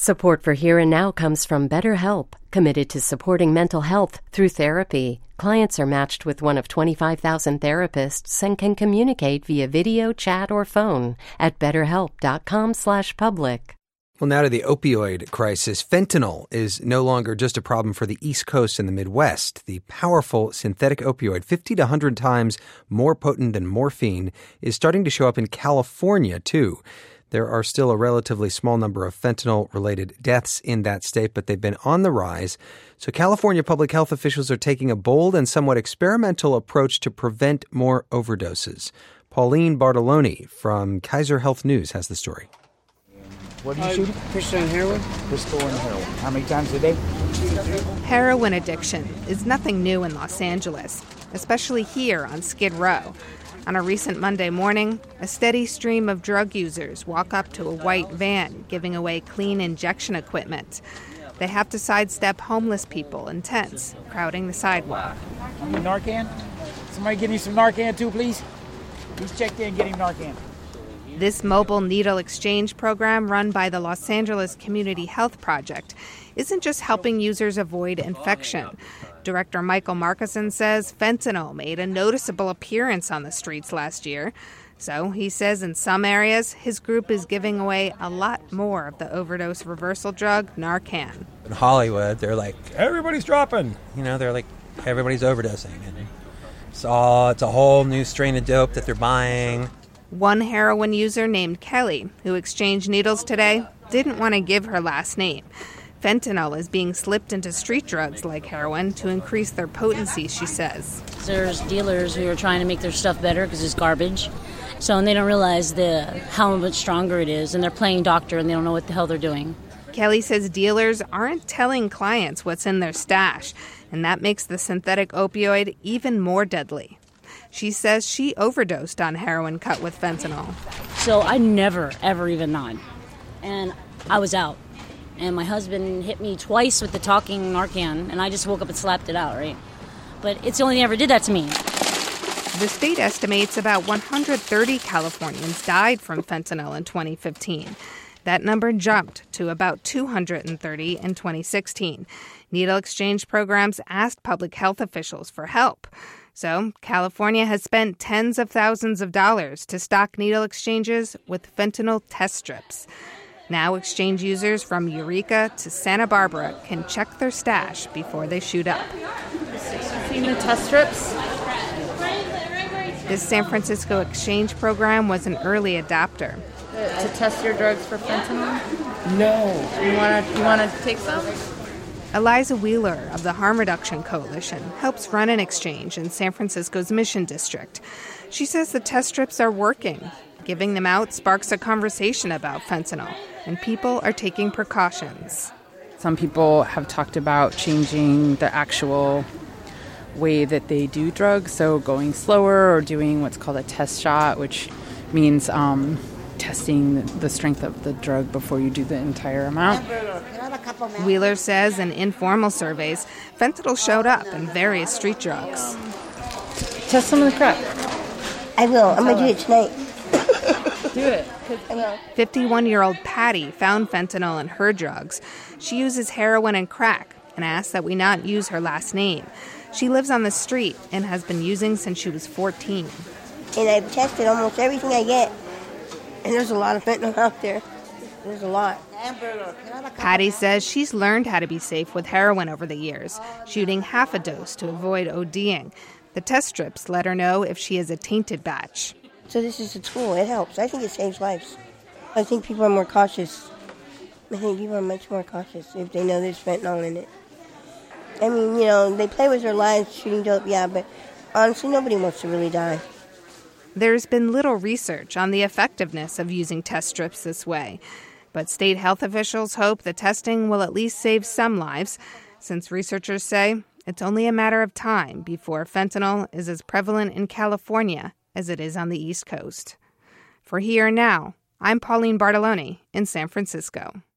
Support for Here and Now comes from BetterHelp, committed to supporting mental health through therapy. Clients are matched with one of 25,000 therapists and can communicate via video, chat, or phone at betterhelp.com/public. Well, now to the opioid crisis. Fentanyl is no longer just a problem for the East Coast and the Midwest. The powerful synthetic opioid, 50 to 100 times more potent than morphine, is starting to show up in California, too. There are still a relatively small number of fentanyl-related deaths in that state, but they've been on the rise. So California public health officials are taking a bold and somewhat experimental approach to prevent more overdoses. Pauline Bartoloni from Kaiser Health News has the story. What are you shooting? Pistol and heroin. Pistol and heroin. How many times a day? Heroin addiction is nothing new in Los Angeles, especially here on Skid Row. On a recent Monday morning, a steady stream of drug users walk up to a white van giving away clean injection equipment. They have to sidestep homeless people in tents crowding the sidewalk. You need Narcan? Somebody give me some Narcan too, please? Please check in and get him Narcan. This mobile needle exchange program run by the Los Angeles Community Health Project isn't just helping users avoid infection. Director Michael Markison says fentanyl made a noticeable appearance on the streets last year. So he says in some areas, his group is giving away a lot more of the overdose reversal drug, Narcan. In Hollywood, they're like, everybody's dropping. They're like, everybody's overdosing. And it's a whole new strain of dope that they're buying. One heroin user named Kelly, who exchanged needles today, didn't want to give her last name. Fentanyl is being slipped into street drugs like heroin to increase their potency, she says. There's dealers who are trying to make their stuff better because it's garbage. And they don't realize how much stronger it is, and they're playing doctor and they don't know what the hell they're doing. Kelly says dealers aren't telling clients what's in their stash, and that makes the synthetic opioid even more deadly. She says she overdosed on heroin cut with fentanyl. So I never, ever even nod. And I was out. And my husband hit me twice with the talking Narcan, and I just woke up and slapped it out, right? But it's the only thing that ever did that to me. The state estimates about 130 Californians died from fentanyl in 2015. That number jumped to about 230 in 2016. Needle exchange programs asked public health officials for help. So California has spent tens of thousands of dollars to stock needle exchanges with fentanyl test strips. Now exchange users from Eureka to Santa Barbara can check their stash before they shoot up. Seen the test strips? This San Francisco exchange program was an early adopter. To test your drugs for fentanyl? No. You wanna take some? Eliza Wheeler of the Harm Reduction Coalition helps run an exchange in San Francisco's Mission District. She says the test strips are working. Giving them out sparks a conversation about fentanyl, and people are taking precautions. Some people have talked about changing the actual way that they do drugs, so going slower or doing what's called a test shot, which means testing the strength of the drug before you do the entire amount. Wheeler says in informal surveys, fentanyl showed up in various street drugs. Test some of the crack. I will. I'm going to do it tonight. Do it. 51-year-old Patty found fentanyl in her drugs. She uses heroin and crack and asked that we not use her last name. She lives on the street and has been using since she was 14. And I've tested almost everything I get. And there's a lot of fentanyl out there. There's a lot. Patty says she's learned how to be safe with heroin over the years, shooting half a dose to avoid ODing. The test strips let her know if she is a tainted batch. So this is a tool. It helps. I think it saves lives. I think people are more cautious. I think people are much more cautious if they know there's fentanyl in it. I mean, they play with their lives shooting dope, yeah, but honestly, nobody wants to really die. There's been little research on the effectiveness of using test strips this way. But state health officials hope the testing will at least save some lives, since researchers say it's only a matter of time before fentanyl is as prevalent in California as it is on the East Coast. For Here and Now, I'm Pauline Bartoloni in San Francisco.